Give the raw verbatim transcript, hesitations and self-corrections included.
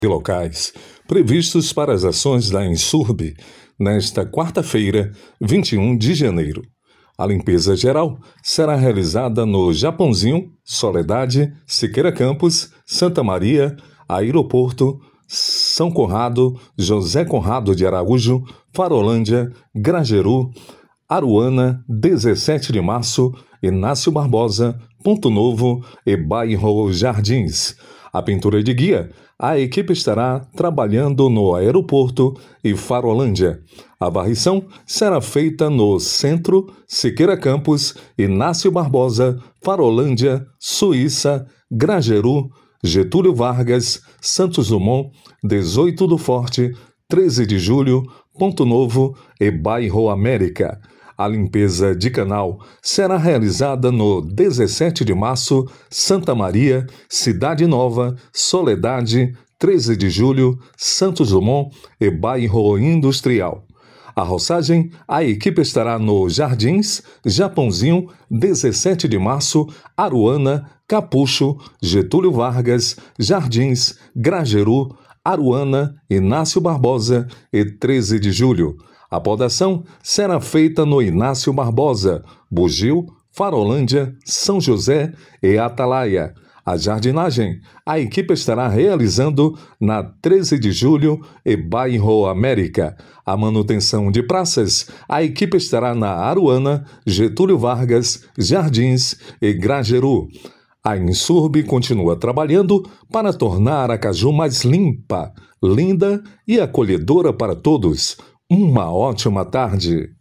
e locais previstos para as ações da Insurb nesta quarta-feira, vinte e um de janeiro. A limpeza geral será realizada no Japãozinho, Soledade, Siqueira Campos, Santa Maria, Aeroporto, São Conrado, José Conrado de Araújo, Farolândia, Grajeru, Aruana, dezessete de março, Inácio Barbosa, Ponto Novo e Bairro Jardins. A pintura de guia, a equipe estará trabalhando no aeroporto e Farolândia. A varrição será feita no Centro, Siqueira Campos, Inácio Barbosa, Farolândia, Suíça, Grajeru, Getúlio Vargas, Santos Dumont, dezoito do Forte, treze de julho, Ponto Novo e Bairro América. A limpeza de canal será realizada no dezessete de março, Santa Maria, Cidade Nova, Soledade, treze de julho, Santos Dumont e Bairro Industrial. A roçagem, a equipe estará no Jardins, Japãozinho, dezessete de março, Aruana, Capucho, Getúlio Vargas, Jardins, Grajeru, Aruana, Inácio Barbosa e treze de julho. A podação será feita no Inácio Barbosa, Bugio, Farolândia, São José e Atalaia. A jardinagem, a equipe estará realizando na treze de julho e Bairro América. A manutenção de praças, a equipe estará na Aruana, Getúlio Vargas, Jardins e Grajeru. A Insurb continua trabalhando para tornar Acaju mais limpa, linda e acolhedora para todos. Uma ótima tarde.